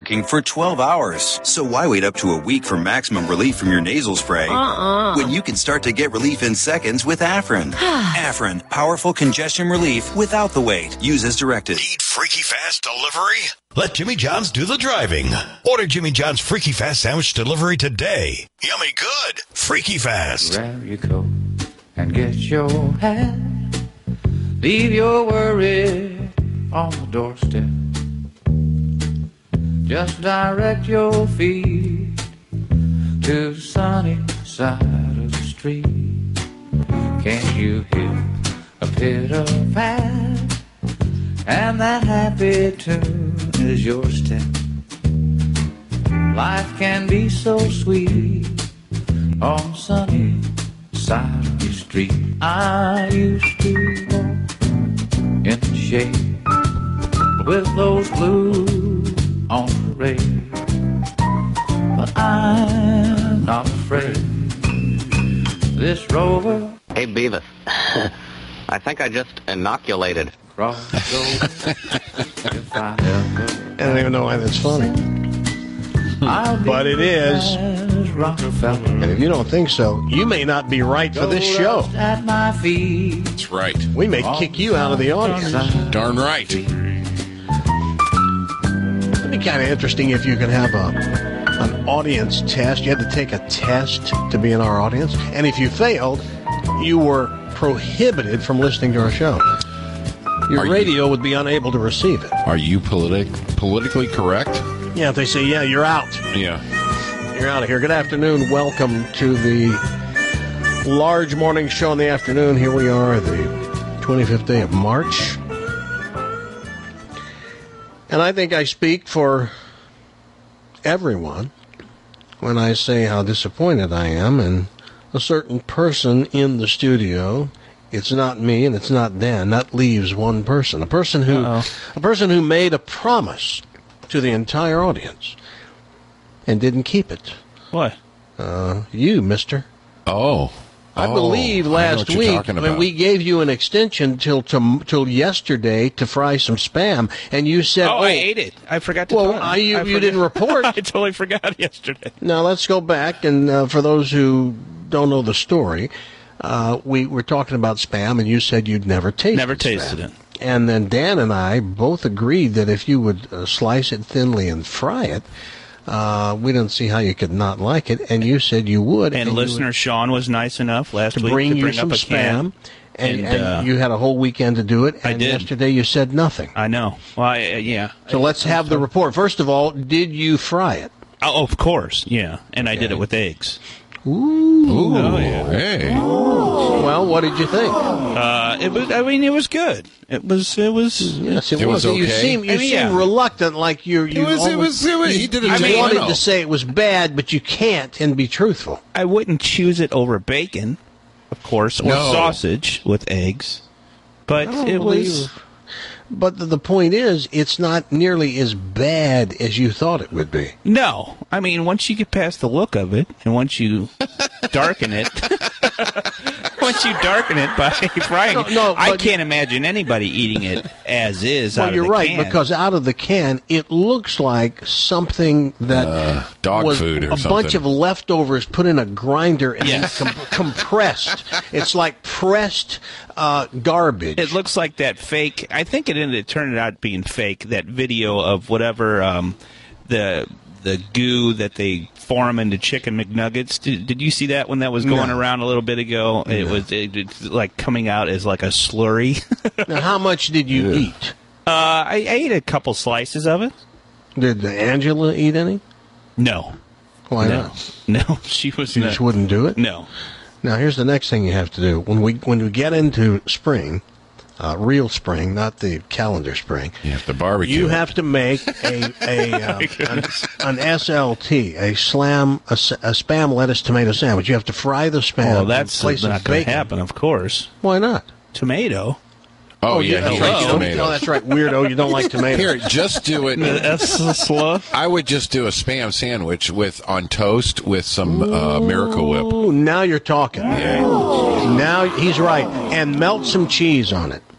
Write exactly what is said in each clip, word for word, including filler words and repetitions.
for twelve hours. So why wait up to a week for maximum relief from your nasal spray Uh-uh. when you can start to get relief in seconds with Afrin? Afrin, powerful congestion relief without the wait. Use as directed. Need Freaky Fast delivery? Let Jimmy John's do the driving. Order Jimmy John's Freaky Fast sandwich delivery today. Yummy good. Freaky Fast. Grab your coat and get your hat. Leave your worries on the doorstep. Just direct your feet to the sunny side of the street. Can't you hear a pitter-pat? And that happy tune is your step. Life can be so sweet on the sunny side of the street. I used to walk in the shade with those blues on the parade, but I'm not afraid. This rover. Hey, Beavis. I think I just inoculated. If I ever I don't even know why that's funny. But it is. And if you don't think so, you may not be right for this show. At my feet. That's right. We may kick you out of the audience. Darn right. It'd be kind of interesting if you could have a an audience test. You had to take a test to be in our audience. And if you failed, you were prohibited from listening to our show. Your Are radio you, would be unable to receive it. Are you politic, politically correct? Yeah, if they say, yeah, you're out. Yeah. You're out of here. Good afternoon. Welcome to the large morning show in the afternoon. Here we are, the twenty-fifth day of March. And I think I speak for everyone when I say how disappointed I am in a certain person in the studio. It's not me and it's not Dan. That leaves one person. A person who Uh-oh. a person who made a promise to the entire audience and didn't keep it. What? Uh, you, mister. Oh. I oh, believe last I week when we gave you an extension till to, till yesterday to fry some Spam, and you said, "Oh, oh I ate it. I forgot to." Well, tell I, you, I you didn't report. I totally forgot yesterday. Now let's go back, and uh, for those who don't know the story, uh, we were talking about Spam, and you said you'd never tasted never tasted Spam. it. And then Dan and I both agreed that if you would uh, slice it thinly and fry it, uh, we didn't see how you could not like it. And you said you would. And, and listener would, Sean was nice enough last to week bring to you bring some up a Spam. can. And, and, and uh, you had a whole weekend to do it. And I did. Yesterday you said nothing. I know. Well, I, uh, yeah. So let's have the report. First of all, did you fry it? Oh, of course, yeah. And okay. I did it with eggs. Ooh. Ooh. Oh, yeah. Hey. Well, what did you think? Uh, it was. I mean, it was good. It was. It was. Yes, it, it was. was okay. You seem. You I mean, seem yeah. reluctant, like you. You. It was. Always, it was. It was. He did it. I mean, wanted know. to say it was bad, but you can't and be truthful. I wouldn't choose it over bacon, of course, or No. sausage with eggs. But it was. You. But the, the point is, it's not nearly as bad as you thought it would be. No. I mean, once you get past the look of it, and once you darken it, once you darken it by frying No, it, no, I but- can't imagine anybody eating it as is out Well, of you're the right, can. because out of the can, it looks like something that Uh, dog was food or a something. bunch of leftovers put in a grinder and Yes. then com- compressed. It's like pressed uh, garbage. It looks like that fake. I think it ended. It turned out being fake. That video of whatever um, the the goo that they form into chicken McNuggets. Did, did you see that when that was going No. around a little bit ago? It No. was it, it's like coming out as like a slurry. Now, how much did you Yeah. eat? uh, I, I ate a couple slices of it. Did Angela eat any? No, Why no, not? no. She was You not. just wouldn't do it? No. Now, here's the next thing you have to do. When we when we get into spring, uh, real spring, not the calendar spring, You have to barbecue. you have to make a, a uh, an, an S L T, a slam, a, s- a Spam lettuce tomato sandwich. You have to fry the Spam. Well, in that's place not of going to bacon. happen. Of course, Why not? tomato. Oh, yeah, that's he right. likes You don't- tomatoes. Oh, that's right, weirdo. You don't like tomatoes. Here, just do it. That's slow. I would just do a Spam sandwich with on toast with some uh, Miracle Whip. Ooh, now you're talking. Now he's right. And melt some cheese on it.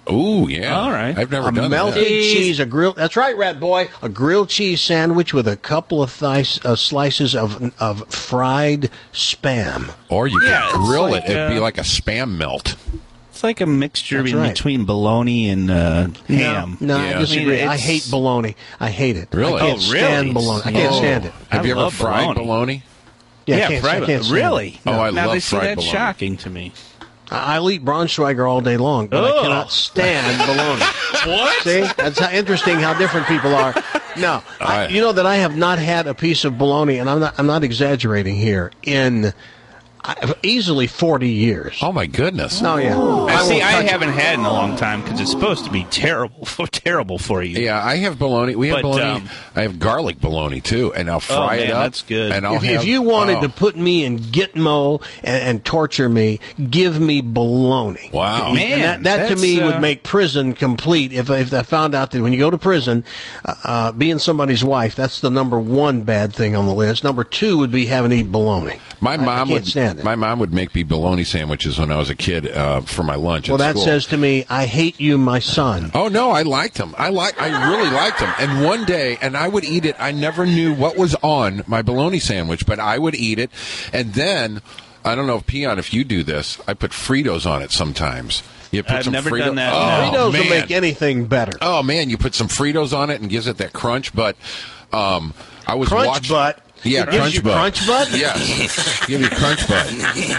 Ooh, yeah. All right. I've never a done melted that. cheese, a grilled. That's right, Rat Boy. A grilled cheese sandwich with a couple of thice, uh, slices of of fried spam. Or you Yeah, could it's grill like, it. It'd be uh, like a spam melt. It's like a mixture That's in right. between bologna and uh, ham. No, no Yeah. I disagree. I mean, I, it's- hate bologna. I hate it. Really? I can't Oh, really? stand bologna. I can't Oh. stand it. Have I you ever love fried bologna. bologna? Yeah, I Yeah, can't, fried I can't stand really? it. Oh, I now love they see fried that's bologna. shocking to me. I- I'll eat Braunschweiger all day long, but I Ugh. cannot stand bologna. What? See, that's how interesting how different people are. No, I, I- you know that I have not had a piece of bologna, and I'm not. I'm not exaggerating here. In I, easily forty years. Oh, my goodness. No, yeah. I see. won't I touch it. haven't had in a long time because it's supposed to be terrible, terrible for you. Yeah, I have bologna. We have But, bologna. um, I have garlic bologna, too, and I'll fry it man, up. that's good. And I'll If, have, if you wanted oh. to put me in Gitmo and, and torture me, give me bologna. Wow. Man, And that, that to that's, me uh, would make prison complete. If if I found out that when you go to prison, uh, uh, being somebody's wife, that's the number one bad thing on the list. Number two would be having to eat bologna. My I- I mom can't would. stand it. My mom would make me bologna sandwiches when I was a kid uh, for my lunch. Well, at that school. says to me, I hate you, my son. Oh no, I liked them. I like. I really liked them. And one day, and I would eat it. I never knew what was on my bologna sandwich, but I would eat it. And then, I don't know if Peon, if you do this, I put Fritos on it sometimes. You put I've some never Frito- done that, Oh, no. Fritos man. will make anything better. Oh man, you put some Fritos on it and gives it that crunch. But um, I was Crunch watching. butt. Yeah, It gives crunch you butt. crunch butt? Yes, give you crunch butt.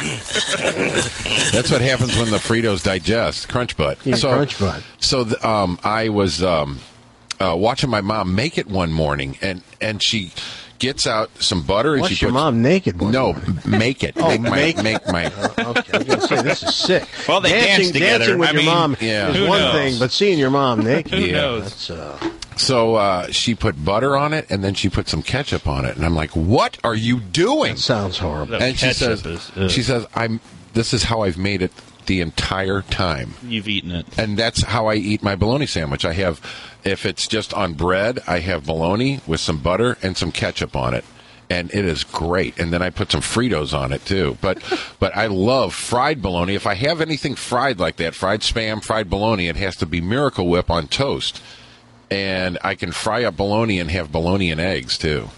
That's what happens when the Fritos digest. Crunch butt. Yeah, crunch butt. So th- um, I was um, uh, watching my mom make it one morning, and and she gets out some butter and What's she your puts. mom naked? one No, morning? make it. Oh, make my make- make my. Okay, I was going to say, this is sick. Well, they dancing, dance together. Dancing with I your mean, mom yeah. is Who one knows? thing, but seeing your mom naked, Who Yeah. knows? that's, uh, So uh, she put butter on it, and then she put some ketchup on it, and I'm like, "What are you doing?" that sounds horrible. The And she ketchup says, is- ugh. "She says I'm. This is how I've made it the entire time." You've eaten it. And that's how I eat my bologna sandwich. I have, if it's just on bread, I have bologna with some butter and some ketchup on it, and it is great. And then I put some Fritos on it too. But, but I love fried bologna. If I have anything fried like that, fried Spam, fried bologna, it has to be Miracle Whip on toast. And I can fry up bologna and have bologna and eggs too.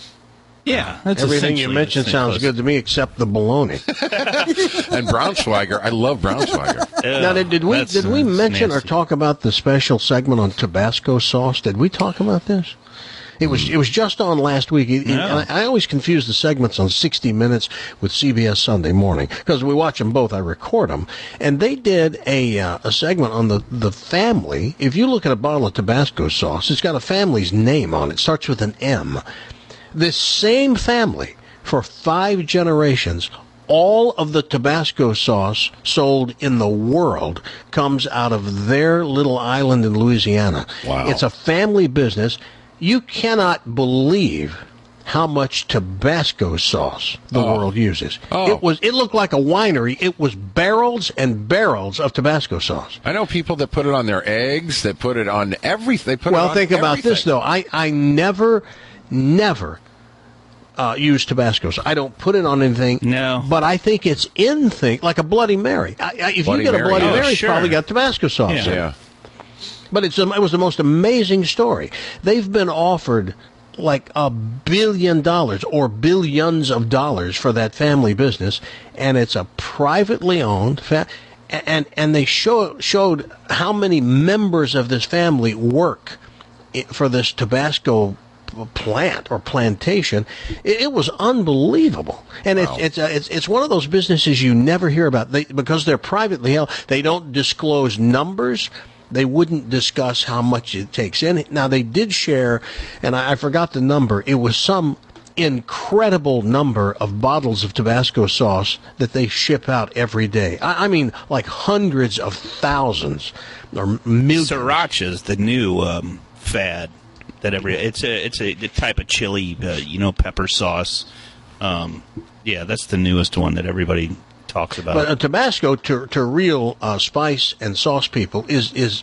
Yeah, that's Everything you essentially mentioned the same sounds place. good to me except the bologna. And Braunschweiger, I love Braunschweiger. Ugh, now, did, did we that's- did we that's mention or nasty. talk about the special segment on Tabasco sauce? Did we talk about this? It was it was just on last week. It- it- No. and I, I always confuse the segments on sixty minutes with C B S Sunday Morning because we watch them both. I record them, and they did a uh, a segment on the the family. If you look at a bottle of Tabasco sauce, it's got a family's name on it. It starts with an M. This same family for five generations. All of the Tabasco sauce sold in the world comes out of their little island in Louisiana. Wow. It's a family business. You cannot believe how much Tabasco sauce the Oh. world uses. Oh. It was it looked like a winery. It was barrels and barrels of Tabasco sauce. I know people that put it on their eggs, that put it on everything. They put it Well, on think about this everything. though. I I never never uh, use Tabasco. sauce. I don't put it on anything. No. But I think it's in thing like a Bloody Mary. I, I, if Bloody you get a Mary, Bloody oh, Mary, it's sure. probably got Tabasco sauce. Yeah. in it. Yeah. But it's it was the most amazing story. They've been offered like a billion dollars or billions of dollars for that family business, and it's a privately owned fa- and and they show, showed how many members of this family work i- for this Tabasco p- plant or plantation. It, it was unbelievable, and Wow. it's it's, uh, it's it's one of those businesses you never hear about. They, because they're privately held. They don't disclose numbers. They wouldn't discuss how much it takes in. Now, they did share, and I, I forgot the number. It was some incredible number of bottles of Tabasco sauce that they ship out every day. I, I mean, like hundreds of thousands or millions. Sriracha's the new um, fad that every it's a it's a type of chili, uh, you know, pepper sauce. Um, yeah, that's the newest one that everybody talks about. But uh, Tabasco, to to real uh, spice and sauce people, is is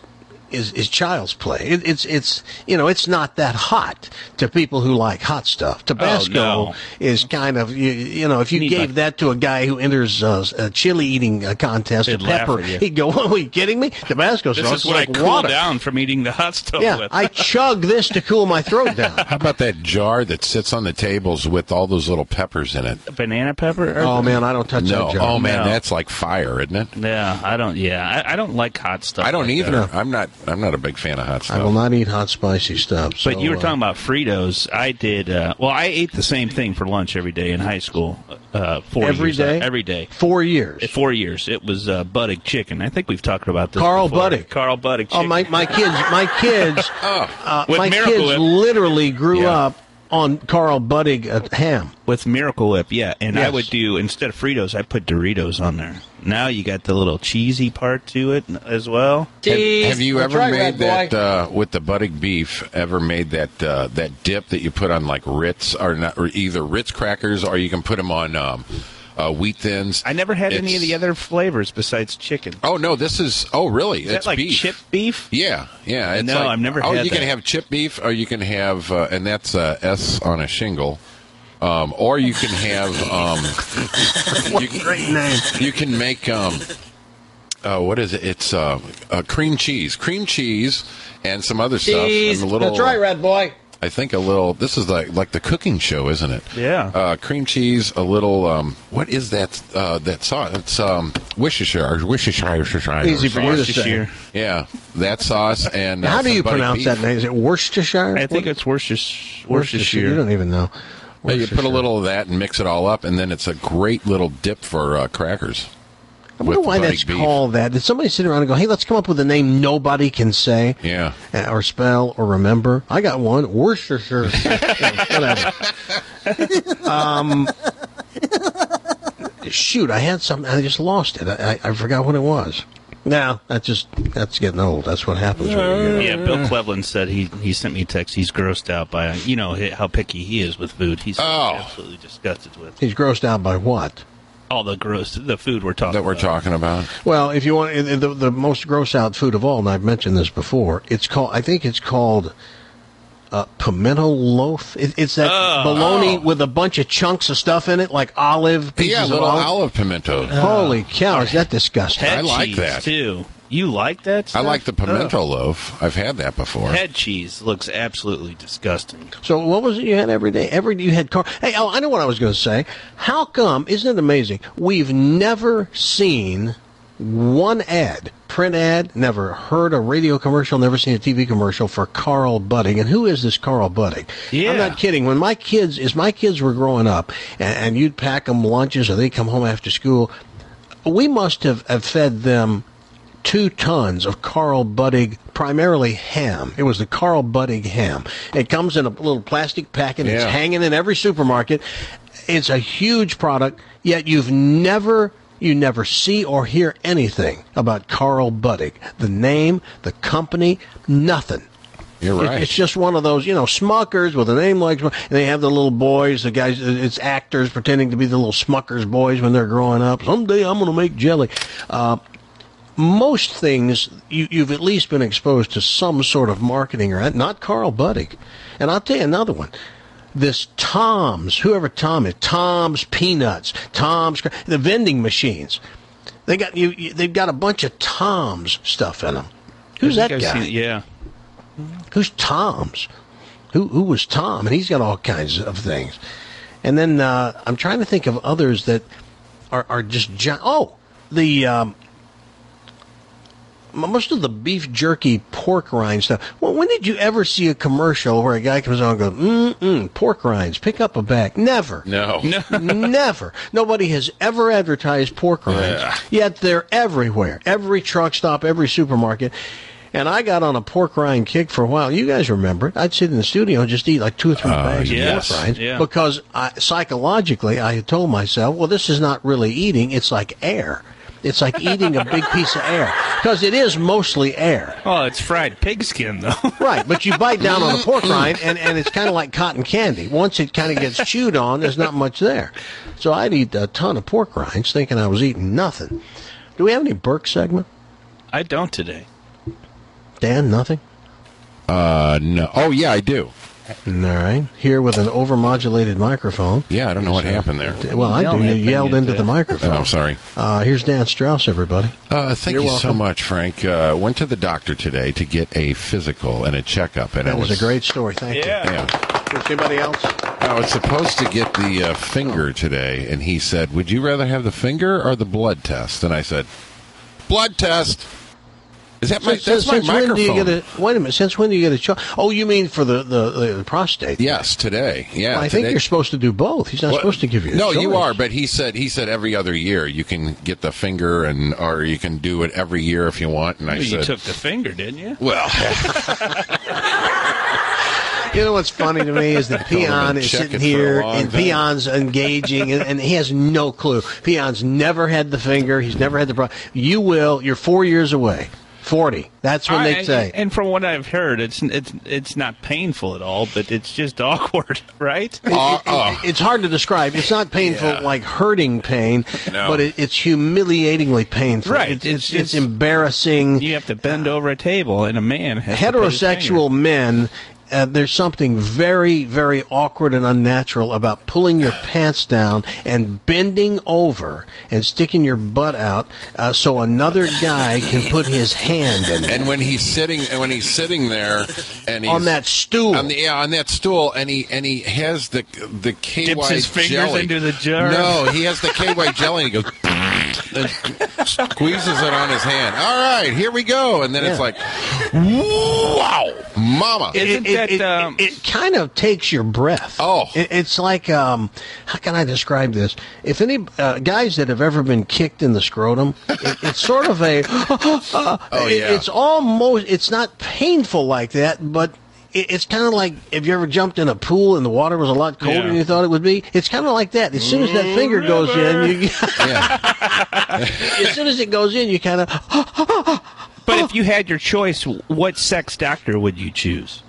is, is child's play. It, it's it's you know it's not that hot to people who like hot stuff. Tabasco Oh, no. is kind of you, you know if you Need gave like- that to a guy who enters uh, a chili eating uh, contest, a They'd laugh pepper, at you. he'd go, "Oh, are you kidding me? Tabasco This sauce is what like I cool water." down from eating the hot stuff Yeah, with. I chug this to cool my throat down. How about that jar that sits on the tables with all those little peppers in it? Banana pepper? Or- Oh man, I don't touch No. that jar. Oh, man, No. that's like fire, isn't it? Yeah, I don't. Yeah, I, I don't like hot stuff. I don't like either. that. I'm not I'm not a big fan of hot stuff. I will not eat hot spicy stuff. But so, you were uh, talking about Fritos. I did. Uh, well, I ate the same thing for lunch every day in high school. Uh, four every years, day. uh, every day. Four years. Four years. It was uh, Buddig chicken. I think we've talked about this. Carl before. Buddig. Carl Buddig. Oh Chicken. my my kids my kids uh, With my Miracle kids Whip. literally grew Yeah. up on Carl Buddig uh, ham. With Miracle Whip, yeah. And I Yes. would do, instead of Fritos, I put Doritos on there. Now you got the little cheesy part to it as well. Have, have you That's ever right, made Red that uh, with the Buddig beef? Ever made that uh, that dip that you put on like Ritz or not, or either Ritz crackers, or you can put them on um, uh, wheat thins? I never had any of It's- the other flavors besides chicken. Oh no, this is. Oh really? Is it's that like beef. chip beef? Yeah, yeah. It's No, like, I've never Oh, had you can that. have chip beef, or you can have, uh, and that's uh, S on a shingle. Um, or you can have. Um, you, Great name. You can make. Um, uh, what is it? It's uh, uh, cream cheese, cream cheese, and some other stuff. And a little. That's right, Red Boy. I think a little. This is like like the cooking show, isn't it? Yeah. Uh, cream cheese, a little. Um, what is that? Uh, that sauce? It's um, Worcestershire. Worcestershire. Easy for you to say. Worcestershire. Yeah, that sauce and. Uh, How do some you Buddig pronounce beef. that name? Is it Worcestershire? I think it's Worcestershire. Worcestershire. You don't even know. Yeah, you put a Worcestershire. little of that and mix it all up, and then it's a great little dip for uh, crackers. I wonder with why Buddig that's beef. called that. Did somebody sit around and go, "Hey, let's come up with a name nobody can say, Yeah. uh, or spell, or remember"? I got one. Worcestershire. Yeah, whatever. um, shoot, I had something. I just lost it. I, I, I forgot what it was. No, that's just that's getting old. That's what happens. When you Yeah, Bill Cleveland said he he sent me a text. He's grossed out by you know how picky he is with food. He's Oh. absolutely disgusted with He's grossed out by what? all the gross the food we're talking That we're about. talking about. Well, if you want the, the most gross out food of all, and I've mentioned this before, it's called. I think it's called uh, pimento loaf. It, it's that Oh. bologna with a bunch of chunks of stuff in it, like olive pieces Yeah, of little olive. olive pimento. Holy cow! Is that disgusting? Head I like cheese, that. too. You like that? I Stuff? like the pimento Ugh. loaf. I've had that before. Head cheese looks absolutely disgusting. So what was it you had every day? Every you had car. Hey, oh, I know what I was going to say. How come? Isn't it amazing? We've never seen one ad, print ad, never heard a radio commercial, never seen a T V commercial for Carl Buddig. And who is this Carl Buddig? Yeah. I'm not kidding. When my kids, as my kids were growing up, and, and you'd pack them lunches or they'd come home after school, we must have, have fed them two tons of Carl Buddig, primarily ham. It was the Carl Buddig ham. It comes in a little plastic packet. It's Yeah. hanging in every supermarket. It's a huge product, yet you've never, you never see or hear anything about Carl Buddig. The name, the company, nothing. You're It- right. It's just one of those, you know, Smuckers with a name like, Smuck- and they have the little boys, the guys, it's actors pretending to be the little Smuckers boys when they're growing up. Someday I'm going to make jelly. Uh, most things, you, you've at least been exposed to some sort of marketing, or not Carl Buddig. And I'll tell you another one. This Tom's, whoever Tom is, Tom's Peanuts, Tom's, the vending machines. They got you. you they've got a bunch of Tom's stuff in them. Who's I that think I've guy? seen- yeah. Who's Tom's? Who who was Tom? And he's got all kinds of things. And then uh, I'm trying to think of others that are are just gi- oh the um, most of the beef jerky pork rind stuff. Well, when did you ever see a commercial where a guy comes on and goes, mm mm, pork rinds, pick up a bag? Never. no. Never. Nobody has ever advertised pork rinds. Yeah. Yet they're everywhere. Every truck stop, every supermarket. And I got on a pork rind kick for a while. You guys remember it. I'd sit in the studio and just eat like two or three Oh, bags yes. of pork rinds. Yeah. Because I, psychologically, I had told myself, well, this is not really eating. It's like air. It's like eating a big piece of air. Because it is mostly air. Oh, it's fried pigskin, though. Right, but you bite down on a pork rind, and, and it's kind of like cotton candy. Once it kind of gets chewed on, there's not much there. So I'd eat a ton of pork rinds, thinking I was eating nothing. Do we have any Burke segment? I don't today. Dan, nothing? Uh, no. Oh, yeah, I do. All right. Here with an overmodulated microphone. Yeah, I don't know what happened there. Well, I do. You yelled into the microphone. Oh, I'm sorry. Uh, here's Dan Strauss, everybody. Uh, thank You're you so welcome. much, Frank. Uh, went to the doctor today to get a physical and a checkup, and That it was was a great story. Thank Yeah. you. Yeah. Is anybody else? I was supposed to get the uh, finger today, and he said, "Would you rather have the finger or the blood test?" And I said, "Blood test." Is that my? Since, That's my since when do microphone. you get a? Wait a minute. Since when do you get a? Cho- oh, you mean for the the, the, the prostate? Yes, today. Yeah, I think today. you're supposed to do both. He's not Well, supposed to give you. A No, choice. you are, but he said he said every other year you can get the finger, and or you can do it every year if you want. And I You said, took the finger, didn't you? "Well, You know what's funny to me is that told him to Peon is check sitting it for a here long and time. Peon's engaging, and, and he has no clue. Peon's never had the finger. He's never had the. Pro- you will. You're four years away. Forty. That's when they I- say. And from what I've heard, it's it's it's not painful at all, but it's just awkward, right? It- it- it- it's hard to describe. It's not painful Yeah. like hurting pain, No. but it, it's humiliatingly painful. Right. It's, It's it's, it's just- embarrassing. You have to bend over a table, and a man has to put his Heterosexual finger. men, uh, there's something very, very awkward and unnatural about pulling your pants down and bending over and sticking your butt out uh, so another guy can put his hand in it. and when he's sitting, and when he's sitting there, and he's On that stool. on the yeah, on that stool, and he and he has the the K Y Dips his fingers jelly. into the jar. No, he has the K Y jelly, and he goes and squeezes it on his hand. All right, here we go, and then it's Yeah. like, wow, mama. Isn't it, that, it, um, it, it kind of takes your breath. Oh. It, it's like, um, how can I describe this? If any uh, guys that have ever been kicked in the scrotum, it, it's sort of a, Oh, it- yeah. it's almost, it's not painful like that, but it, it's kind of like if you ever jumped in a pool and the water was a lot colder Yeah. than you thought it would be. It's kind of like that. As soon as that finger goes in, you, Yeah. as soon as it goes in, you kind of, But if you had your choice, what sex doctor would you choose?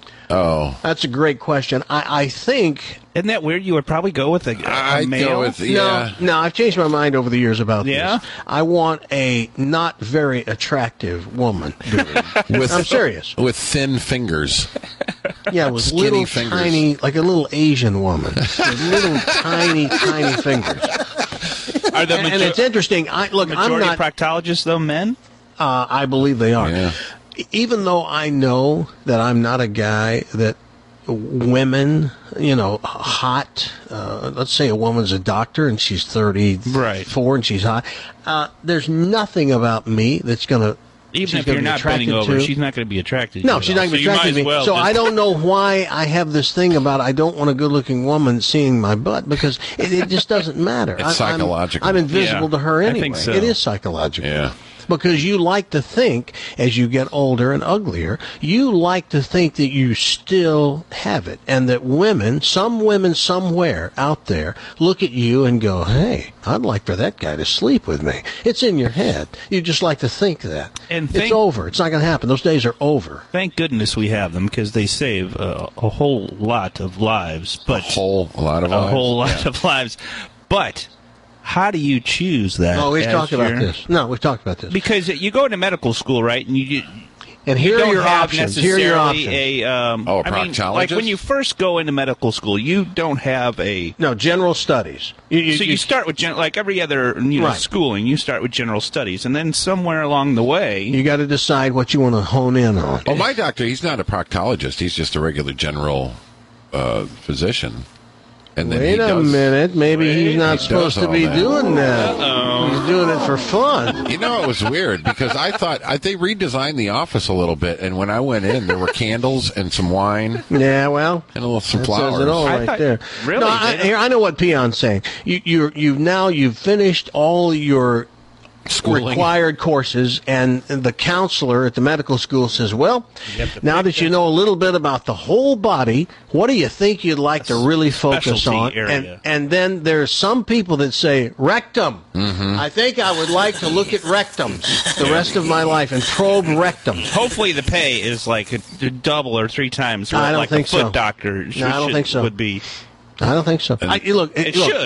Oh, that's a great question. I, I think Isn't that weird? You would probably go with a, a I'd male. go with yeah. No, no, I've changed my mind over the years about Yeah? this. I want a not very attractive woman. With I'm serious. with thin fingers. Yeah, with Skinny little fingers. tiny, like a little Asian woman, with little tiny, tiny fingers. Are the And, and major- it's interesting. I look. I'm majority not. of proctologists, though, men? Uh, I believe they are. Yeah. Even though I know that I'm not a guy that women, you know, hot. Uh, let's say a woman's a doctor and she's thirty-four Right. and she's hot. Uh, there's nothing about me that's going to. Even if you're not bending over, she's not going to be attracted to No, you. she's at all. not going to So be you might attracted to as me. well so just- I don't know why I have this thing about I don't want a good-looking woman seeing my butt because it, it just doesn't matter. It's I'm- I'm- psychological. I'm, invisible Yeah, to her I anyway. think so. It is psychological. Yeah. Because you like to think, as you get older and uglier, you like to think that you still have it. And that women, some women somewhere out there, look at you and go, hey, I'd like for that guy to sleep with me. It's in your head. You just like to think that. And it's think- over. It's not going to happen. Those days are over. Thank goodness we have them because they save uh, a whole lot of lives. But A whole lot of a lives. whole lot of lives. But how do you choose that? Oh, we've as talked about your- this. No, we've talked about this. Because you go into medical school, right? And you And you here don't are your have options. Here are necessarily your options. a um, Oh, a I mean, proctologist? like when you first go into medical school, you don't have a. No, general studies. You, you, So you start with gen- like every other you know Right. schooling. You start with general studies, and then somewhere along the way, you got to decide what you want to hone in on. Oh, my doctor, he's not a proctologist. He's just a regular general uh, physician. And then Wait he a does, minute. Maybe he's not He supposed does to all be that. doing that. He's doing it for fun. You know, it was weird because I thought I, they redesigned the office a little bit, and when I went in, there were candles and some wine Yeah, well, and a little some that flowers. says it all I right thought- there. really? No, I, They- here, I know what Peon's saying. You, you, you've now you've finished all your Schooling. required courses, and the counselor at the medical school says, "Well, have to now pick that you that- know a little bit about the whole body, what do you think you'd like to really focus specialty on?" area. And and then there's some people that say rectum. Mm-hmm. I think I would like to look at rectums the rest of my life and probe rectums. hopefully the pay is like a, a double or three times what I don't like think a foot so. doctor No, I don't should- think so. would be. I don't think so. I, look, It look, should.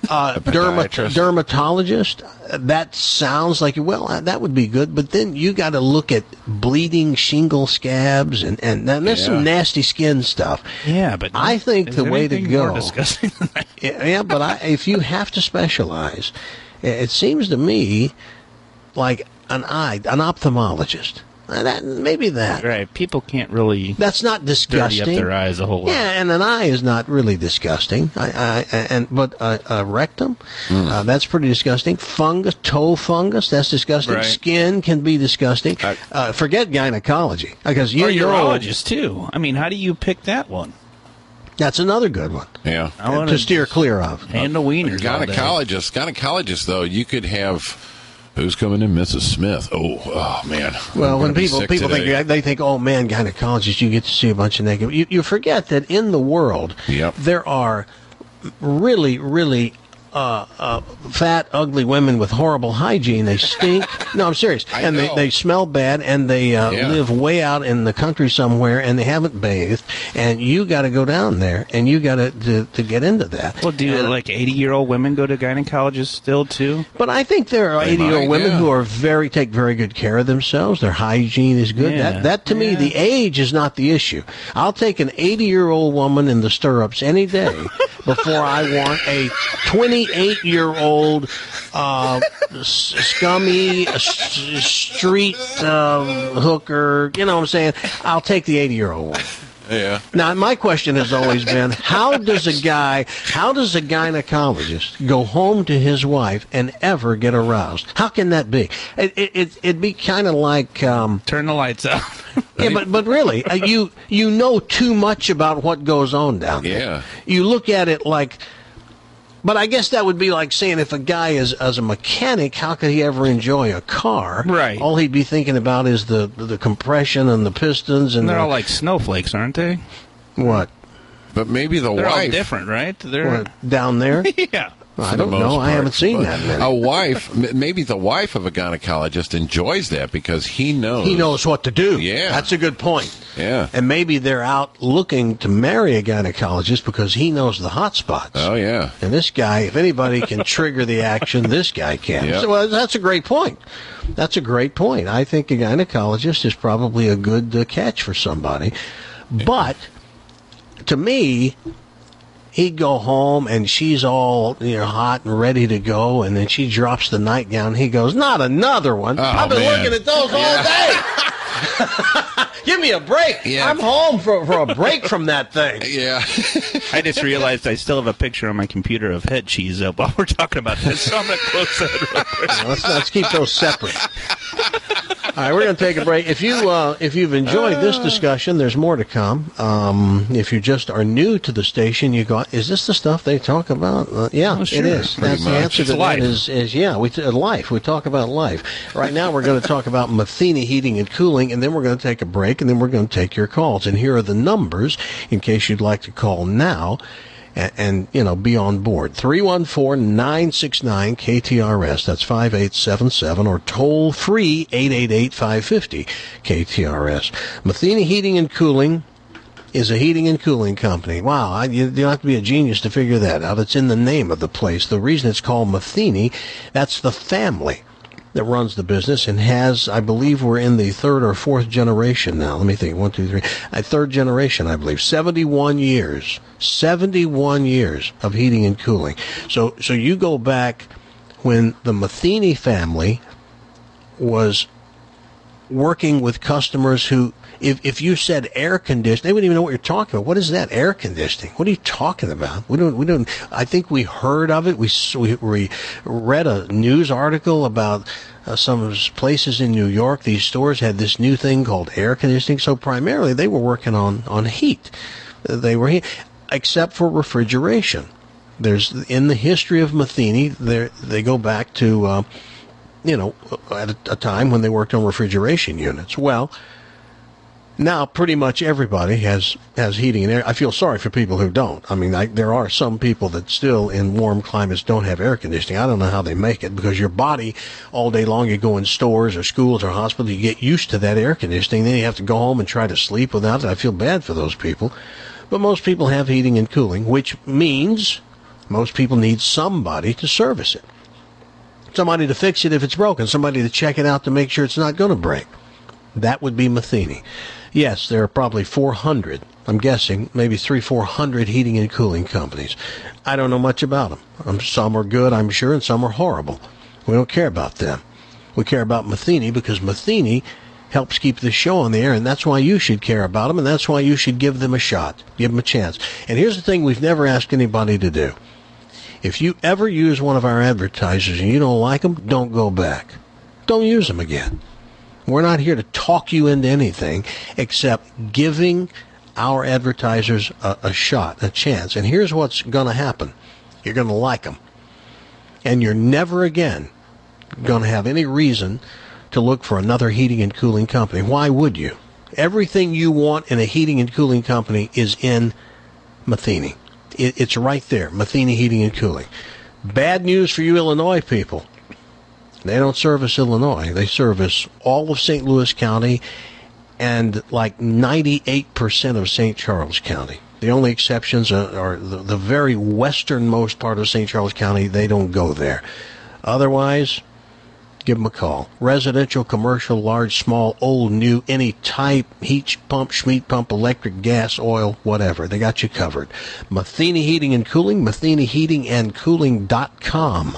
uh, dermat- dermatologist. That sounds like, well, that would be good, but then you got to look at bleeding shingle scabs and and, and there's yeah. some nasty skin stuff. Yeah, but I think the way to go. More disgusting than that? Yeah, but I, if you have to specialize, it seems to me like an eye, an ophthalmologist. That, maybe that. Right. People can't really. That's not disgusting. Dirty up their eyes a whole lot. Yeah, and an eye is not really disgusting. I, I, and but a, a rectum, mm. uh, that's pretty disgusting. Fungus, toe fungus, that's disgusting. Right. Skin can be disgusting. I, uh, forget gynecology because you or know, urologist too. I mean, how do you pick that one? That's another good one. Yeah, uh, to steer clear of. And the wieners. Gynecologist, gynecologist though, you could have. Who's coming in, Missus Smith? Oh, oh man. Well, when people people today. think they think, oh man, gynecologist, you get to see a bunch of naked. You, you forget that in the world, yep. there are really, really uh, uh, fat, ugly women with horrible hygiene. They stink. No, I'm serious. I and know. they, they smell bad, and they uh, yeah. live way out in the country somewhere, and they haven't bathed. And you got to go down there, and you got to to get into that. Well, do and, like eighty-year-old women go to gynecologists still too? But I think there are eighty-year-old women yeah. who are very take very good care of themselves. Their hygiene is good. Yeah. That that to yeah. me, the age is not the issue. I'll take an eighty-year-old woman in the stirrups any day before I want a twenty-eight-year-old uh, scummy uh, street uh, hooker. You know what I'm saying? I'll take the eighty-year-old one. Yeah. Now, my question has always been, how does a guy, how does a gynecologist go home to his wife and ever get aroused? How can that be? It, it, it, it'd be kind of like... Um, turn the lights out. yeah, but, but really, uh, you, you know too much about what goes on down there. Yeah. You look at it like... But I guess that would be like saying if a guy is as a mechanic, how could he ever enjoy a car? Right. All he'd be thinking about is the the compression and the pistons and and they're the, all like snowflakes, aren't they? What? But maybe the They're wife. all different, right? They're What, down there? yeah. I don't know. I haven't seen But that many. A wife, m- maybe the wife of a gynecologist enjoys that because he knows. He knows what to do. Yeah. That's a good point. Yeah. And maybe they're out looking to marry a gynecologist because he knows the hot spots. Oh, yeah. And this guy, if anybody can trigger the action, this guy can. Yep. So, well, that's a great point. That's a great point. I think a gynecologist is probably a good uh, catch for somebody. But to me, he'd go home and she's all, you know, hot and ready to go, and then she drops the nightgown. He goes, "Not another one. Oh, I've been man. looking at those all day. Give me a break. Yeah. I'm home for, for a break from that thing." Yeah. I just realized I still have a picture on my computer of head cheese up while we're talking about this, so I'm going to close that real quick. Now, let's, let's keep those separate. All right, we're going to take a break. If you uh, if you've enjoyed this discussion, there's more to come. Um, if you just are new to the station, you go, "Is this the stuff they talk about?" Uh, yeah, Well, sure. it is. Pretty That's the much. answer It's to life. that is, is yeah, we t- life. We talk about life. Right now, we're going to talk about Matheny Heating and Cooling, and then we're going to take a break, and then we're going to take your calls. And here are the numbers in case you'd like to call now. And, and, you know, be on board. three one four, nine six nine, K T R S. That's five eight seven seven, or toll free eight eight eight, five five zero, K T R S. Matheny Heating and Cooling is a heating and cooling company. Wow, I, you, you don't have to be a genius to figure that out. It's in the name of the place. The reason it's called Matheny, that's the family that runs the business and has, I believe we're in the third or fourth generation now. Let me think. One, two, three. Uh, third generation, I believe. seventy-one years. seventy-one years of heating and cooling. So, so you go back when the Matheny family was working with customers who, if, if you said air conditioning, they wouldn't even know what you're talking about. What is that, air conditioning? What are you talking about? We don't, we don't, I think we heard of it. We, we, we read a news article about uh, some places in New York. These stores had this new thing called air conditioning. So primarily they were working on, on heat. They were heat, except for refrigeration. There's, in the history of Matheny, there, they go back to, uh, you know, at a, a time when they worked on refrigeration units. Well, now pretty much everybody has, has heating and air. I feel sorry for people who don't. I mean, I, there are some people that still in warm climates don't have air conditioning. I don't know how they make it, because your body all day long, you go in stores or schools or hospitals, you get used to that air conditioning. Then you have to go home and try to sleep without it. I feel bad for those people. But most people have heating and cooling, which means Most people need somebody to service it. Somebody to fix it if it's broken. Somebody to check it out to make sure it's not going to break. That would be Matheny. Yes, there are probably four hundred, I'm guessing, maybe three, four hundred heating and cooling companies. I don't know much about them. Um, some are good, I'm sure, and some are horrible. We don't care about them. We care about Matheny because Matheny helps keep this show on the air, and that's why you should care about them, and that's why you should give them a shot, give them a chance. And here's the thing we've never asked anybody to do. If you ever use one of our advertisers and you don't like them, don't go back. Don't use them again. We're not here to talk you into anything except giving our advertisers a, a shot, a chance. And here's what's going to happen. You're going to like them. And you're never again going to have any reason to look for another heating and cooling company. Why would you? Everything you want in a heating and cooling company is in Matheny. It, it's right there, Matheny Heating and Cooling. Bad news for you Illinois people. They don't service Illinois. They service all of Saint Louis County and like ninety-eight percent of Saint Charles County. The only exceptions are, are the, the very westernmost part of Saint Charles County. They don't go there. Otherwise, give them a call. Residential, commercial, large, small, old, new, any type, heat pump, schmeat pump, electric, gas, oil, whatever. They got you covered. Matheny Heating and Cooling, matheny heating and cooling dot com.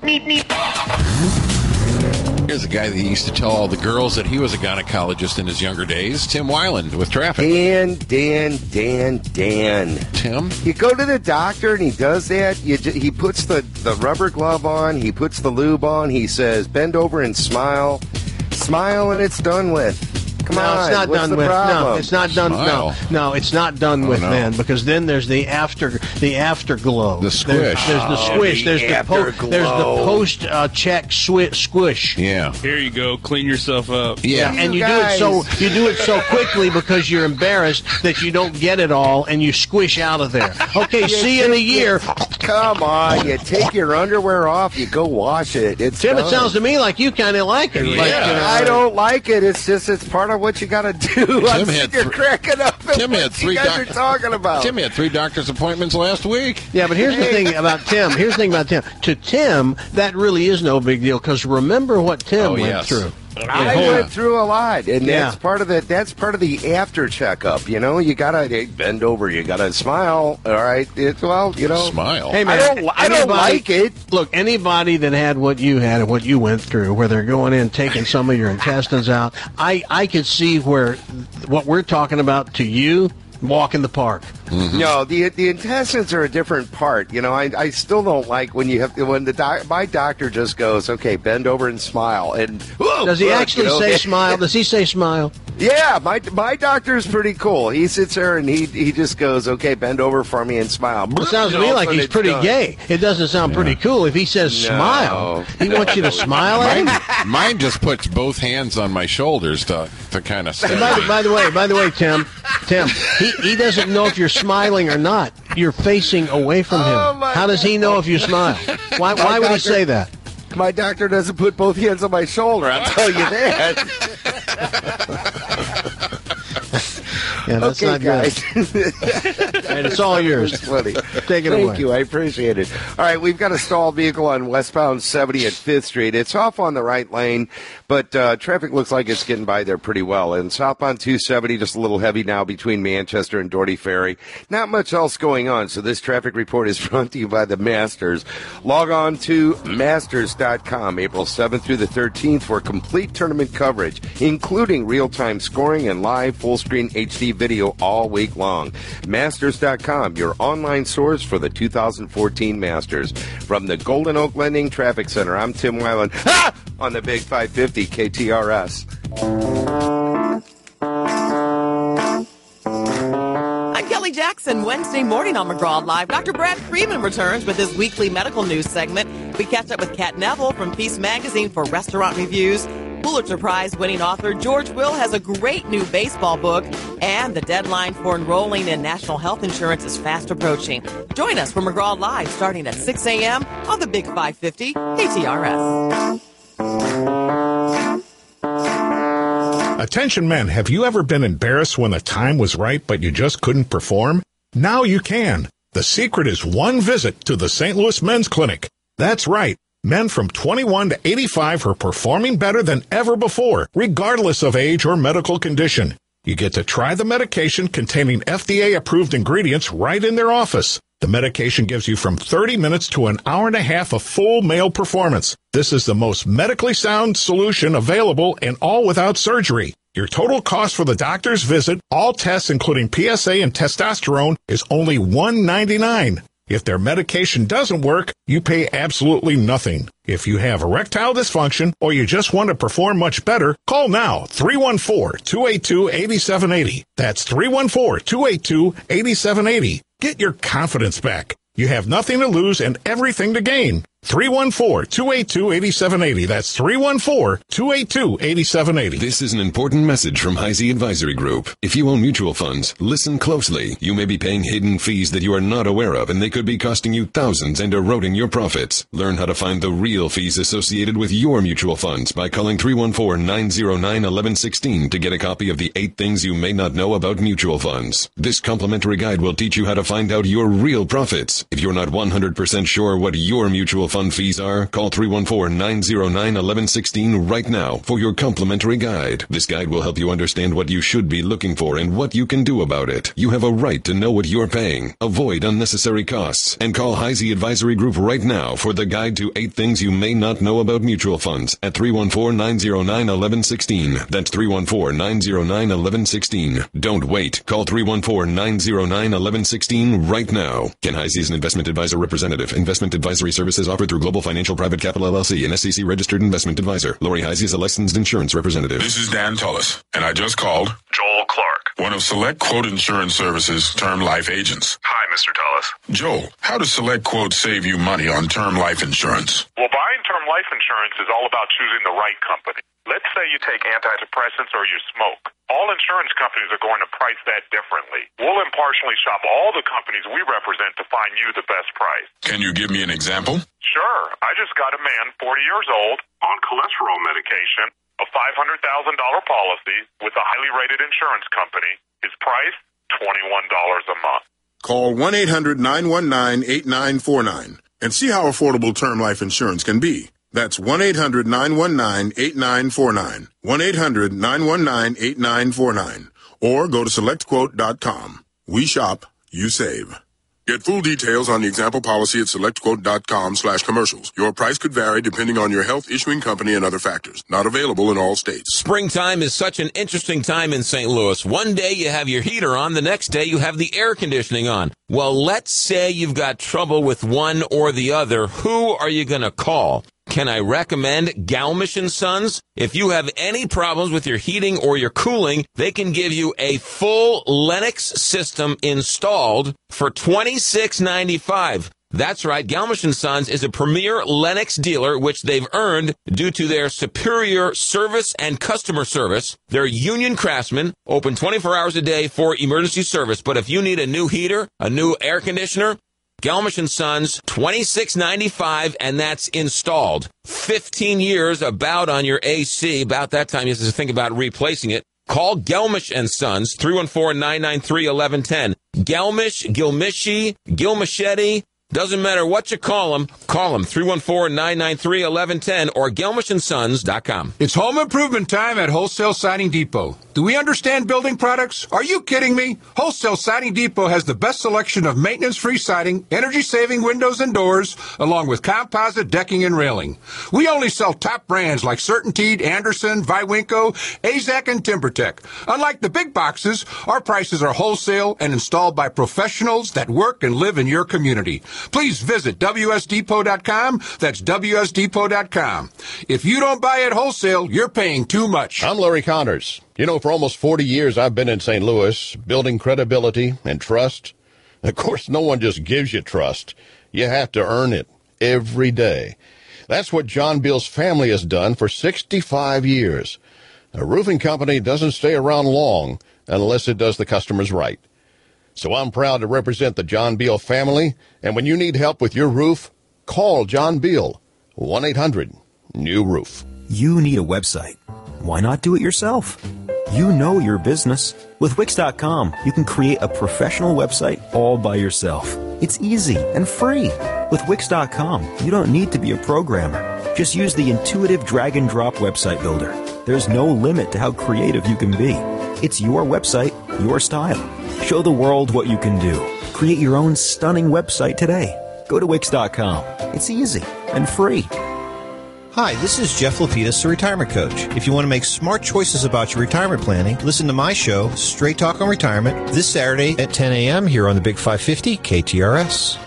Here's a guy that used to tell all the girls that he was a gynecologist in his younger days, Tim Weiland with Traffic. Dan, Dan, Dan, Dan. Tim? You go to the doctor and he does that. You, he puts the, the rubber glove on. He puts the lube on. He says, bend over and smile. Smile and it's done with. Come no, on. it's not What's done the with. problem? No, it's not done. Smile. No, no, it's not done Oh, with no. then, because then there's the after, the afterglow. The squish. There's, there's the Oh, squish. the there's, the po- afterglow. there's the post uh, check swi- squish. Yeah. Here you go. Clean yourself up. Yeah. And you You do it so guys. you do it so quickly because you're embarrassed that you don't get it all and you squish out of there. Okay, see you in a year. Come on. You take your underwear off. You go wash it. It's Tim, it done. sounds to me like you kind of like it. Yeah. Like, you know, I don't like it. It's just it's part of what you got to do. I'm Tim had sitting here thr- cracking up at Tim what had three you guys doc- are talking about. Tim had three doctor's appointments last week. Yeah, but here's the thing about Tim. Here's the thing about Tim. To Tim, that really is no big deal because remember what Tim Oh, went yes. through. I Yeah. went through a lot, and Yeah. that's part of the that's part of the after checkup. You know, you gotta hey, bend over, you gotta smile. All right, it's well, you know, Smile. Hey, man, I don't, I don't anybody- like it. Look, anybody that had what you had and what you went through, where they're going in taking some of your intestines out, I, I could see where what we're talking about to you, walk in the park. No, the the intestines are a different part. You know, I, I still don't like when you have when the doc, my doctor just goes, okay, bend over and smile. And whoa, Does he look, actually you know, say smile? Does he say smile? Yeah, my my doctor's pretty cool. He sits there and he he just goes, okay, bend over for me and smile. It sounds to You me know, like and he's it's pretty done. gay. It doesn't sound pretty cool if he says No. smile. He wants you to smile at him. Mine, mine just puts both hands on my shoulders to, to kind of And by, the, by the way, by the way, Tim, Tim, he, he doesn't know if you're smiling or not. You're facing away from him. Oh, my How does he know if you smile? Why, why would he say that? My doctor doesn't put both hands on my shoulder. I'll tell you that. Yeah, that's okay, not guys. good. And it's all yours. It's funny. Take it Thank away. you. I appreciate it. All right, we've got a stalled vehicle on westbound seventy at Fifth Street. It's off on the right lane, but uh, traffic looks like it's getting by there pretty well. And southbound two seventy, just a little heavy now between Manchester and Doherty Ferry. Not much else going on, so this traffic report is brought to you by the Masters. Log on to masters dot com April seventh through the thirteenth for complete tournament coverage, including real-time scoring and live full-screen H D video all week long. Masters dot com, your online source for the two thousand fourteen Masters. From the Golden Oak Lending Traffic Center, I'm Tim Weiland ah! on the Big five fifty K T R S. I'm Kelly Jackson. Wednesday morning on McGraw Live, Doctor Brad Freeman returns with his weekly medical news segment. We catch up with Kat Neville from Feast Magazine for restaurant reviews. Pulitzer Prize winning author George Will has a great new baseball book, and the deadline for enrolling in national health insurance is fast approaching. Join us for McGraw Live starting at six a.m. on the Big five fifty K T R S. Attention men, have you ever been embarrassed when the time was right but you just couldn't perform? Now you can. The secret is one visit to the Saint Louis Men's Clinic. That's right. Men from twenty-one to eighty-five are performing better than ever before, regardless of age or medical condition. You get to try the medication containing F D A-approved ingredients right in their office. The medication gives you from thirty minutes to an hour and a half of full male performance. This is the most medically sound solution available, and all without surgery. Your total cost for the doctor's visit, all tests including P S A and testosterone, is only one hundred ninety-nine dollars. If their medication doesn't work, you pay absolutely nothing. If you have erectile dysfunction or you just want to perform much better, call now, three one four, two eight two, eight seven eight zero. That's three one four, two eight two, eight seven eight zero. Get your confidence back. You have nothing to lose and everything to gain. three one four, two eight two, eight seven eight zero. That's three one four, two eight two, eight seven eight zero. This is an important message from Heisey Advisory Group. If you own mutual funds, listen closely. You may be paying hidden fees that you are not aware of, and they could be costing you thousands and eroding your profits. Learn how to find the real fees associated with your mutual funds by calling three one four, nine zero nine, one one one six to get a copy of the eight Things You May Not Know About Mutual Funds. This complimentary guide will teach you how to find out your real profits. If you're not one hundred percent sure what your mutual fund fees are, call three one four, nine zero nine, one one one six right now for your complimentary guide. This guide will help you understand what you should be looking for and what you can do about it. You have a right to know what you're paying. Avoid unnecessary costs and call Heisey Advisory Group right now for the guide to eight Things You May Not Know About Mutual Funds at three one four, nine zero nine, one one one six. That's three one four, nine zero nine, one one one six. Don't wait. Call three one four, nine zero nine, one one one six right now. Ken Heisey is an investment advisor representative. Investment advisory services offered through Global Financial Private Capital L L C, an S E C-registered investment advisor. Lori Heisey is a licensed insurance representative. This is Dan Tullis, and I just called Joel Clark, one of Select Quote Insurance Services' term life agents. Hi, Mister Tullis. Joel, how does Select Quote save you money on term life insurance? Well, buying term life insurance is all about choosing the right company. Let's say you take antidepressants or you smoke. All insurance companies are going to price that differently. We'll impartially shop all the companies we represent to find you the best price. Can you give me an example? Sure. I just got a man, forty years old, on cholesterol medication, a five hundred thousand dollars policy with a highly rated insurance company. His price, twenty-one dollars a month. Call one eight hundred, nine one nine, eight nine four nine and see how affordable term life insurance can be. That's one eight hundred, nine one nine, eight nine four nine. one eight hundred, nine one nine, eight nine four nine. Or go to select quote dot com. We shop, you save. Get full details on the example policy at select quote dot com slash commercials. Your price could vary depending on your health, issuing company, and other factors. Not available in all states. Springtime is such an interesting time in Saint Louis. One day you have your heater on, the next day you have the air conditioning on. Well, let's say you've got trouble with one or the other. Who are you going to call? Can I recommend Galmish and Sons? If you have any problems with your heating or your cooling, they can give you a full Lennox system installed for twenty-six ninety-five. That's right, Galmish and Sons is a premier Lennox dealer, which they've earned due to their superior service and customer service. They're union craftsmen, open twenty-four hours a day for emergency service. But if you need a new heater, a new air conditioner, Galmish and Sons, twenty-six ninety-five, and that's installed. fifteen years about on your A C. About that time, you have to think about replacing it. Call Gelmish and Sons, three one four, nine nine three, one one one zero. Gelmish, Gilmishi, Gilmichetti, doesn't matter what you call them, call them, three one four, nine nine three, one one one zero or gelmish and sons dot com. It's home improvement time at Wholesale Siding Depot. Do we understand building products? Are you kidding me? Wholesale Siding Depot has the best selection of maintenance-free siding, energy-saving windows and doors, along with composite decking and railing. We only sell top brands like CertainTeed, Anderson, Viwinco, Azek, and TimberTech. Unlike the big boxes, our prices are wholesale and installed by professionals that work and live in your community. Please visit W S depot dot com. That's W S depot dot com. If you don't buy at wholesale, you're paying too much. I'm Larry Connors. You know, for almost forty years, I've been in Saint Louis, building credibility and trust. Of course, no one just gives you trust. You have to earn it every day. That's what John Beal's family has done for sixty-five years. A roofing company doesn't stay around long unless it does the customers right. So I'm proud to represent the John Beal family, and when you need help with your roof, call John Beal, one eight hundred new roof. You need a website. Why not do it yourself? You know your business. With Wix dot com, you can create a professional website all by yourself. It's easy and free. With Wix dot com, you don't need to be a programmer. Just use the intuitive drag-and-drop website builder. There's no limit to how creative you can be. It's your website, your style. Show the world what you can do. Create your own stunning website today. Go to Wix dot com. It's easy and free. Hi, this is Jeff Lapidus, the Retirement Coach. If you want to make smart choices about your retirement planning, listen to my show, Straight Talk on Retirement, this Saturday at ten a.m. here on the Big five fifty K T R S.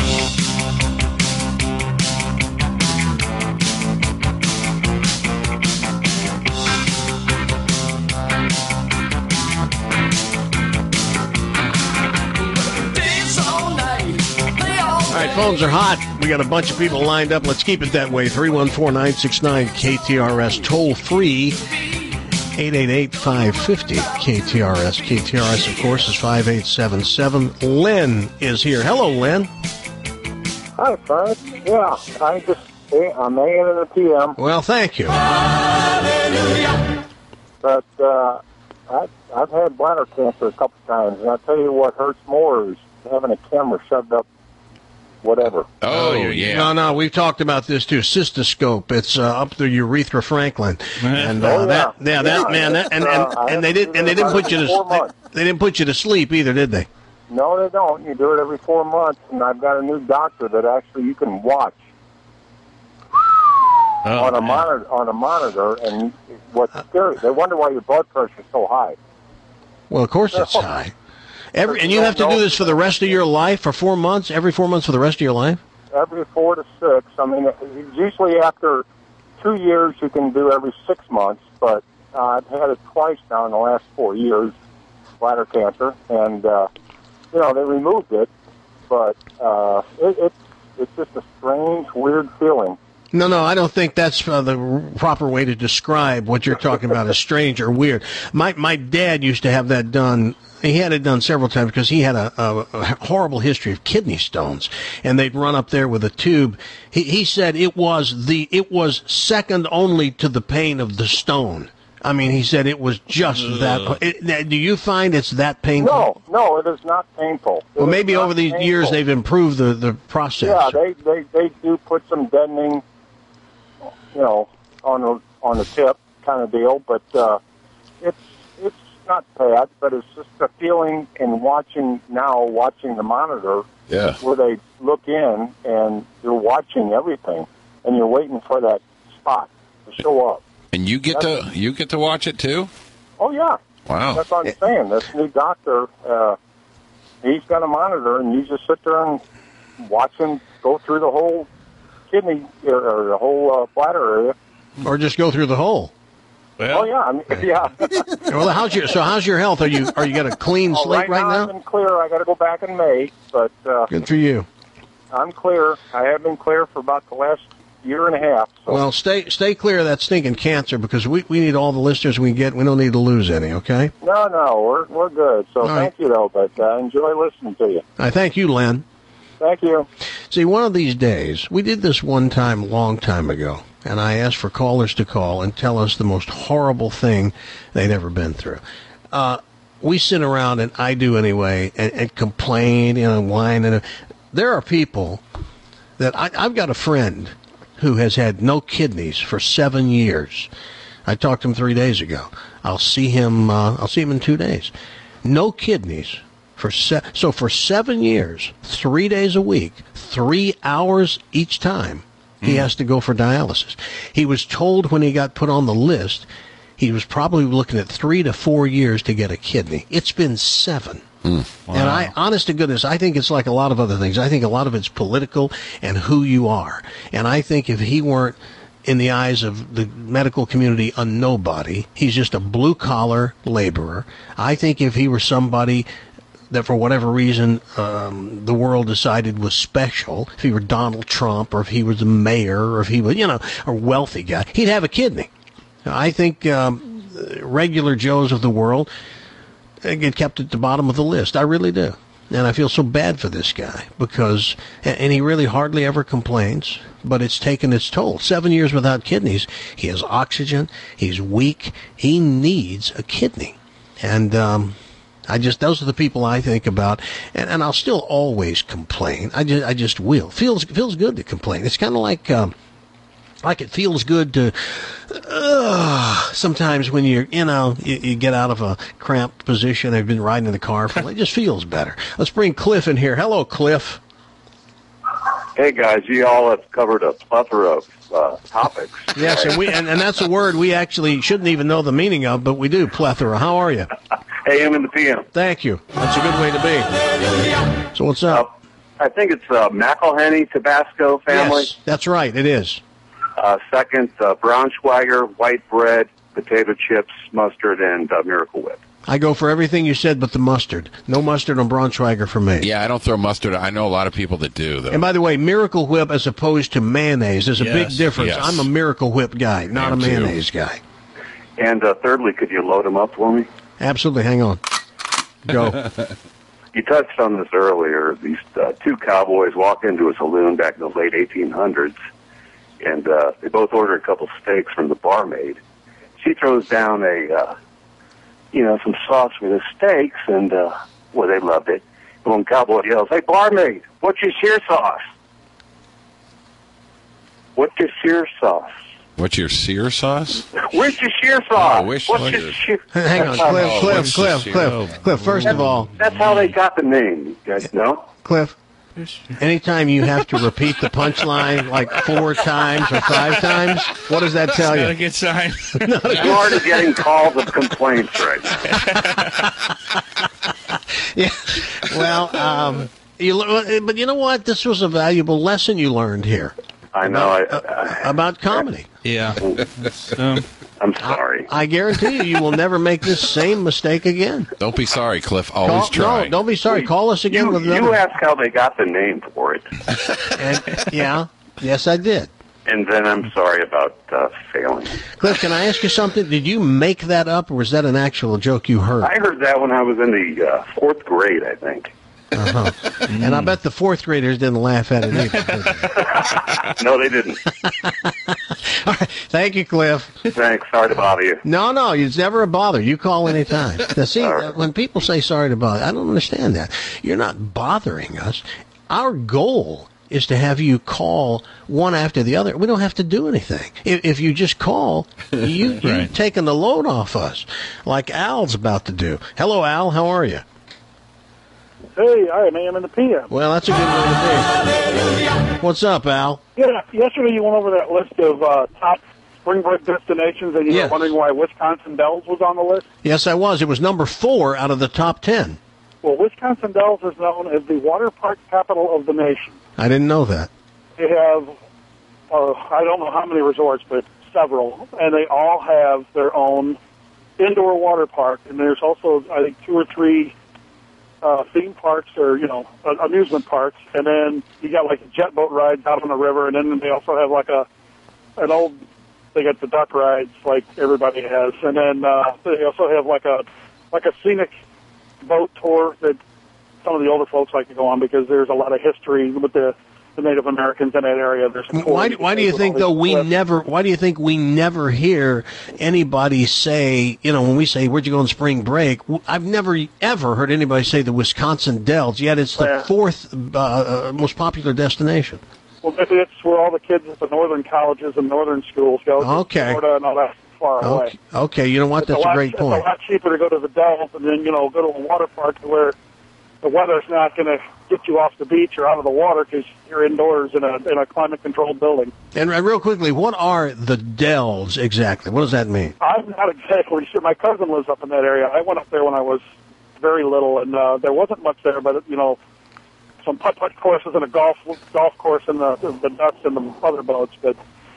Phones are hot. We got a bunch of people lined up. Let's keep it that way. three one four, nine six nine, K T R S. Toll free. eight eight eight, five five zero, K T R S. K T R S, of course, is five eight seven seven. Len is here. Hello, Len. Hi, Frank. Yeah, I just, I'm A M and P M. Well, thank you. But uh, I've, I've had bladder cancer a couple times, and I'll tell you what hurts more is having a camera shoved up whatever. Oh, yeah. No, no, we've talked about this too. Cystoscope. It's uh, up the urethra Franklin, and uh, Oh, yeah. that, yeah, that Yeah, man, that, and, uh, and, I and they have didn't, to and they do didn't it put you every four to, months. they, they didn't put you to sleep either, did they? No, they don't. You do it every four months, and I've got a new doctor that actually you can watch Oh, on a man. monitor. On a monitor, and what's scary, they wonder why your blood pressure is so high. Well, of course it's high. Every, and you have to do this for the rest of your life, for four months, every four months for the rest of your life? Every four to six. I mean, usually after two years, you can do every six months, but uh, I've had it twice now in the last four years, bladder cancer, and, uh, you know, they removed it, but uh, it, it's, it's just a strange, weird feeling. No, no, I don't think that's uh, the r- proper way to describe what you're talking about as strange or weird. My my dad used to have that done. He had it done several times because he had a, a, a horrible history of kidney stones, and they'd run up there with a tube. He he said it was the it was second only to the pain of the stone. I mean, he said it was just that. It, do you find it's that painful? No, no, it is not painful. It Well, is maybe not over these painful. years they've improved the, the process. Yeah, they, they, they do put some deadening, you know, on the on the tip kind of deal, but uh, it's it's not bad, but it's just a feeling in watching now, watching the monitor, Yeah. where they look in and you're watching everything, and you're waiting for that spot to show up. And you get to you get to watch it too? Oh yeah, Wow. that's what I'm saying. This new doctor, uh, he's got a monitor, and you just sit there and watch him go through the whole kidney or, or the whole uh, bladder area. Or just go through the hole. oh yeah, I mean, yeah. Well, how's your so how's your health? Are you are you got a clean Oh, slate right now? now? I've been clear. I got to go back in May, but uh, Good for you. I'm clear. I have been clear for about the last year and a half. So. Well, stay stay clear of that stinking cancer because we, we need all the listeners we can get. We don't need to lose any, okay? No, no, we're we're good. So All thank right. you though, but I uh, enjoy listening to you. I thank you, Len. Thank you. See, one of these days, we did this one time, long time ago, and I asked for callers to call and tell us the most horrible thing they'd ever been through. Uh, we sit around, and I do anyway, and, and complain, you know, whine. And there are people that I, I've got a friend who has had no kidneys for seven years. I talked to him three days ago. I'll see him. Uh, I'll see him in two days. No kidneys. For se- so for seven years, three days a week, three hours each time, he has to go for dialysis. He was told when he got put on the list, he was probably looking at three to four years to get a kidney. It's been seven. And I, honest to goodness, I think it's like a lot of other things. I think a lot of it's political and who you are. And I think if he weren't, in the eyes of the medical community, a nobody, he's just a blue-collar laborer. I think if he were somebody that for whatever reason um, the world decided was special, if he were Donald Trump or if he was the mayor or if he was, you know, a wealthy guy, he'd have a kidney. I think um, regular Joes of the world get kept at the bottom of the list. I really do. And I feel so bad for this guy because, and he really hardly ever complains, but it's taken its toll. Seven years without kidneys. He has oxygen. He's weak. He needs a kidney. And, um, I just those are the people I think about, and, and I'll still always complain. I just I just will. Feels feels good to complain. It's kind of like um, like it feels good to uh, sometimes when you're you know you, you get out of a cramped position. I've been riding in the car. For, it just feels better. Let's bring Cliff in here. Hello, Cliff. Hey guys, you all have covered a plethora of uh, topics. Yes, and we and, and that's a word we actually shouldn't even know the meaning of, but we do. Plethora. How are you? A M and the P M. Thank you. That's a good way to be. So what's up? Uh, I think it's uh, McElhenney Tabasco family. Yes, that's right. It is. Uh, second, uh, Braunschweiger, white bread, potato chips, mustard, and uh, Miracle Whip. I go for everything you said but the mustard. No mustard on Braunschweiger for me. Yeah, I don't throw mustard. I know a lot of people that do, though. And by the way, Miracle Whip as opposed to mayonnaise, there's a Yes, big difference. yes. I'm a Miracle Whip guy, not Me a too. mayonnaise guy. And uh, thirdly, could you load them up for me? Absolutely. Hang on. Go. You touched on this earlier. These uh, two cowboys walk into a saloon back in the late eighteen hundreds, and uh, they both order a couple steaks from the barmaid. She throws down a, uh, you know, some sauce for the steaks, and, uh, well, they loved it. And one cowboy yells, "Hey, barmaid, what's your sear sauce? What's your sear sauce? What's your sear sauce? Where's your sear sauce? Oh, wish- what's what's your your- sear?" Hang on, That's Cliff, how- Cliff, what's Cliff, the Cliff, cereal? Cliff. First of all, That's how they got the name. You guys know? Cliff, anytime you have to repeat the punchline like four times or five times, what does that tell Not a you? good sign. You are getting calls of complaints right now. Yeah. Well, um, you, le- but you know what? This was a valuable lesson you learned here. I know. I, uh, about comedy. Yeah. Um, I'm sorry. I guarantee you, you will never make this same mistake again. Don't be sorry, Cliff. Always Call, try. No, don't be sorry. Call us again You, with you another. ask how they got the name for it, And, yeah. Yes, I did. and then I'm sorry about uh, failing. Cliff, can I ask you something? Did you make that up, or was that an actual joke you heard? I heard that when I was in the uh, fourth grade, I think. Uh-huh. And I bet the fourth graders didn't laugh at it either. did they? No, they didn't. All right. Thank you, Cliff. Thanks. Sorry to bother you. No, no, it's never a bother. You call anytime. Now, see, All right. when people say sorry to bother, I don't understand that. You're not bothering us. Our goal is to have you call one after the other. We don't have to do anything. If, if you just call, you, you've Right. taken the load off us, like Al's about to do. Hello, Al. How are you? Hey, I am A M and the P M. Well, that's a good way to be. What's up, Al? Yeah, yesterday you went over that list of uh, top spring break destinations, and you Yes. were wondering why Wisconsin Dells was on the list. Yes, I was. It was number four out of the top ten. Well, Wisconsin Dells is known as the water park capital of the nation. I didn't know that. They have, uh, I don't know how many resorts, but several, and they all have their own indoor water park. And there's also, I think, two or three uh, theme parks or, you know, uh, amusement parks. And then you got like jet boat rides out on the river, and then they also have like a an old, they got the duck rides like everybody has. And then uh, they also have like a like a scenic boat tour that some of the older folks like to go on because there's a lot of history with the, the Native Americans in that area. There's some Why, tours why do you with think all though these we cliffs. never? Why do you think we never hear anybody say? You know, when we say where'd you go on spring break, w- I've never ever heard anybody say the Wisconsin Dells. Yet it's the Yeah. fourth uh, uh, most popular destination. Well, maybe it's where all the kids at the northern colleges and northern schools go. Okay. Florida and all that far away. Okay, okay, you know what? It's That's a lot, great point. It's a lot cheaper to go to the Dells and then, you know, go to a water park where the weather's not going to get you off the beach or out of the water because you're indoors in a in a climate-controlled building. And uh, real quickly, what are the Dells exactly? What does that mean? I'm not exactly sure. My cousin lives up in that area. I went up there when I was very little, and uh, there wasn't much there, but, you know, some putt-putt courses and a golf golf course and the, the nuts and the other boats. But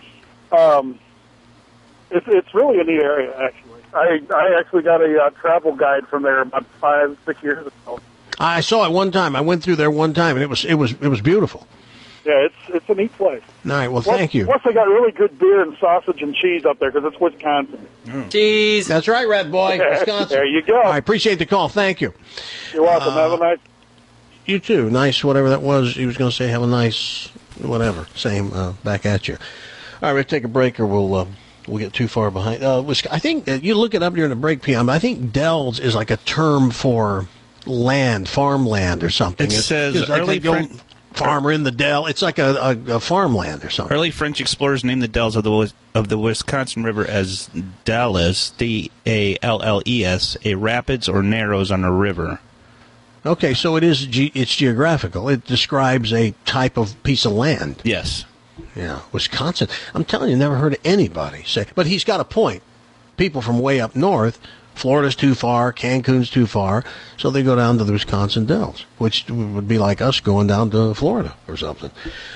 um, it's, it's really a neat area, actually. I, I actually got a uh, travel guide from there about five, six years ago. I saw it one time. I went through there one time, and it was it was it was beautiful. Yeah, it's it's a neat place. All right, well, Plus- thank you. Plus, they got really good beer and sausage and cheese up there because it's Wisconsin. Cheese. That's right, Red Boy, Wisconsin. There you go. I appreciate the call. Thank you. You're welcome. Uh, Have a nice. You too. Nice, whatever that was. He was going to say, have a nice, whatever. Same, uh, back at you. All right, we'll take a break or we'll uh, we'll get too far behind. Uh, I think uh, you look it up during the break, P M. I think dells is like a term for land, farmland or something. It It's- says it's like early the old French- farmer in the dell. It's like a, a, a farmland or something. Early French explorers named the dells of the Wis- of the Wisconsin River as dalles, D A L L E S, a rapids or narrows on a river. Okay, so it is. Ge- it's geographical. It describes a type of piece of land. Yes. Yeah, Wisconsin. I'm telling you, never heard anybody say. But he's got a point. People from way up north, Florida's too far, Cancun's too far, so they go down to the Wisconsin Dells, which would be like us going down to Florida or something.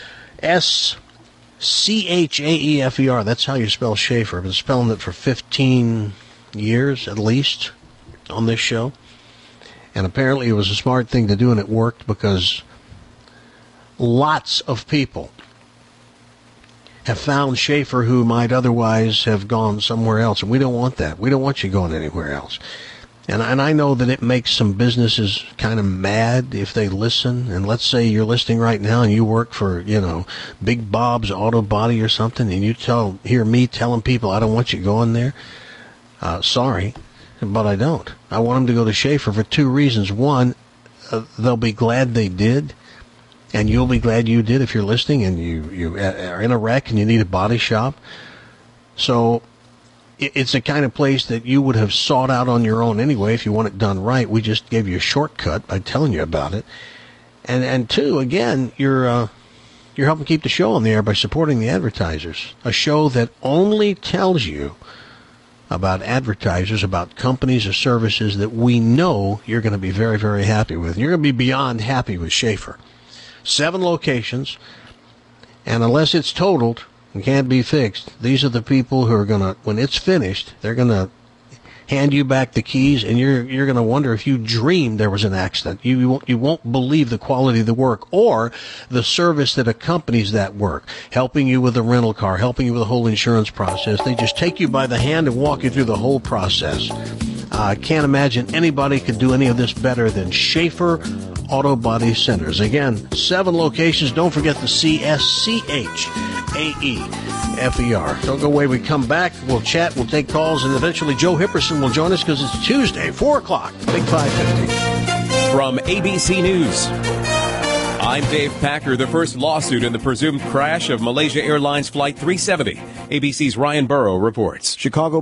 S C H A E F E R. That's how you spell Schaefer. I've been spelling it for fifteen years at least on this show. And apparently it was a smart thing to do, and it worked because lots of people have found Schaefer who might otherwise have gone somewhere else. And we don't want that. We don't want you going anywhere else. And, and I know that it makes some businesses kind of mad if they listen. And let's say you're listening right now and you work for, you know, Big Bob's Auto Body or something, and you tell hear me telling people I don't want you going there. Uh, sorry, but I don't. I want them to go to Schaefer for two reasons. One, uh, they'll be glad they did. And you'll be glad you did if you're listening and you, you are in a wreck and you need a body shop. So it's the kind of place that you would have sought out on your own anyway if you want it done right. We just gave you a shortcut by telling you about it. And and two, again, you're uh, you're helping keep the show on the air by supporting the advertisers. A show that only tells you about advertisers, about companies or services that we know you're going to be very, very happy with. You're going to be beyond happy with Schaefer. Seven locations, and unless it's totaled and can't be fixed, these are the people who are going to, when it's finished, they're going to hand you back the keys, and you're you're going to wonder if you dreamed there was an accident. You, you won't, you won't believe the quality of the work or the service that accompanies that work, helping you with the rental car, helping you with the whole insurance process. They just take you by the hand and walk you through the whole process. I uh, can't imagine anybody could do any of this better than Schaefer Auto Body Centers. Again, seven locations. Don't forget the C S C H A E F E R. Don't go away. We come back. We'll chat. We'll take calls. And eventually Joe Hipperson will join us because it's Tuesday, four o'clock, Big five fifty. From A B C News, I'm Dave Packer. The first lawsuit in the presumed crash of Malaysia Airlines Flight three seventy. A B C's Ryan Burrow reports. Chicago